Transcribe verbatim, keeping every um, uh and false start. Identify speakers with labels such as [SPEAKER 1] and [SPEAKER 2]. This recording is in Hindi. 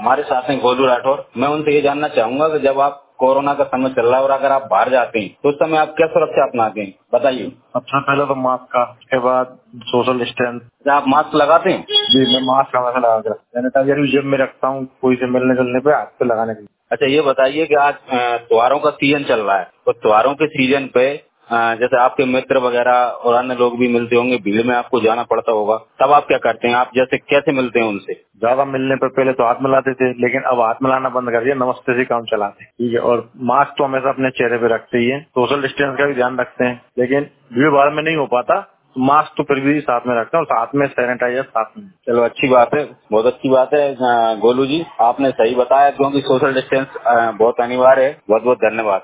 [SPEAKER 1] हमारे साथ हैं गोलू राठौर। मैं उनसे ये जानना चाहूंगा कि जब आप कोरोना का समय चल रहा है और अगर आप बाहर जाते हैं तो उस समय आप क्या सुरक्षा अपनाते हैं, बताइए।
[SPEAKER 2] अच्छा, पहले तो मास्क का, उसके बाद सोशल डिस्टेंस।
[SPEAKER 1] क्या आप मास्क लगाते हैं?
[SPEAKER 2] जी, मैं मास्क हमेशा लगा के रखता हूँ। सैनिटाइजर भी जेब में रखता हूँ, कोई से मिलने जुलने पे हाथ पे लगाने के लिए।
[SPEAKER 1] अच्छा, ये बताइए कि आज अ, त्योहारों का सीजन चल रहा है, तो त्योहारों के सीजन पे अ, जैसे आपके मित्र वगैरह और अन्य लोग भी मिलते होंगे, भीड़ में आपको जाना पड़ता होगा, तब आप क्या करते हैं? आप जैसे कैसे मिलते हैं उनसे?
[SPEAKER 2] ज्यादा मिलने पर पहले तो हाथ मिलाते थे, लेकिन अब हाथ मिलाना बंद कर दिया, नमस्ते से काम चलाते हैं। ठीक है, और मास्क तो हमेशा अपने चेहरे पे रखते ही है। सोशल डिस्टेंस का भी ध्यान रखते हैं, लेकिन भीड़ भाड़ में नहीं हो पाता, मास्क तो फिर भी साथ में रखते हैं और साथ में सैनिटाइजर साथ में।
[SPEAKER 1] चलो, अच्छी बात है, बहुत अच्छी बात है। अ, गोलू जी, आपने सही बताया, क्योंकि सोशल डिस्टेंस अ, बहुत अनिवार्य है। बहुत बहुत धन्यवाद।